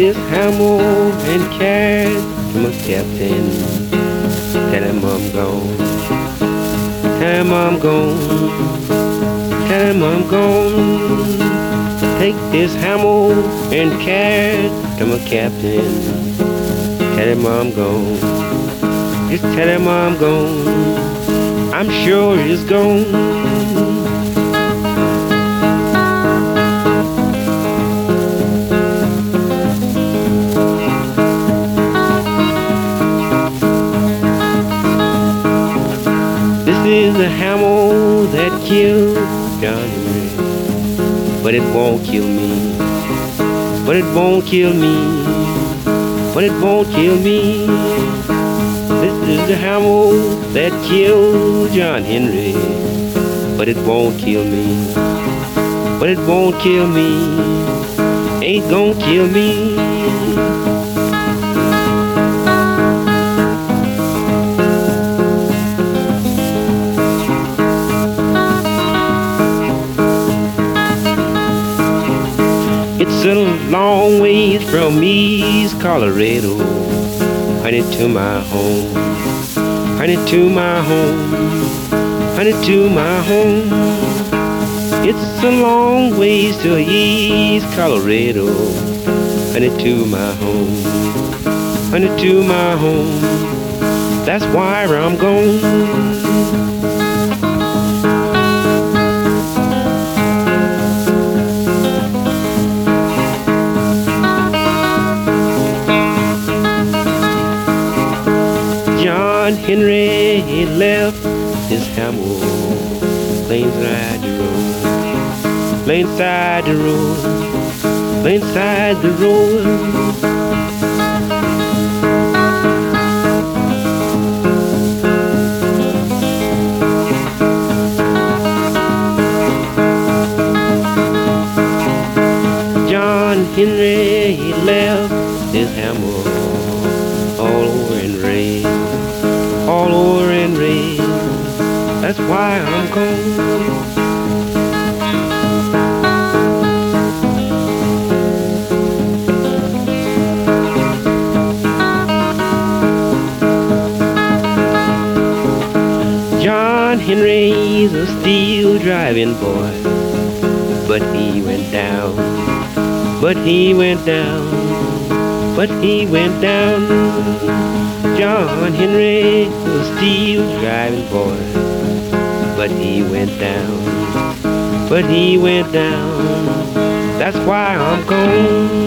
this hammer and carry to my captain. Tell him I'm gone. Tell him I'm gone. Tell him I'm gone. Take this hammer and carry to my captain. Tell him I'm gone. Just tell him I'm gone. I'm sure he's gone. This is the hammer that killed John Henry, but it won't kill me. But it won't kill me. But it won't kill me. This is the hammer that killed John Henry, but it won't kill me. But it won't kill me. Ain't gonna kill me. It's a long ways from East Colorado, honey, to my home, honey, to my home, honey, to my home. It's a long ways to East Colorado, honey, to my home, honey, to my home. That's why I'm gone. John Henry, he left his hammer laying beside the road, laying beside the road, laying beside the road. John Henry, he left his hammer all over in rain, all over in rain. That's why I'm gone. John Henry's a steel driving boy, but he went down, but he went down, but he went down. John Henry was a steel driving boy, but he went down, but he went down. That's why I'm gone.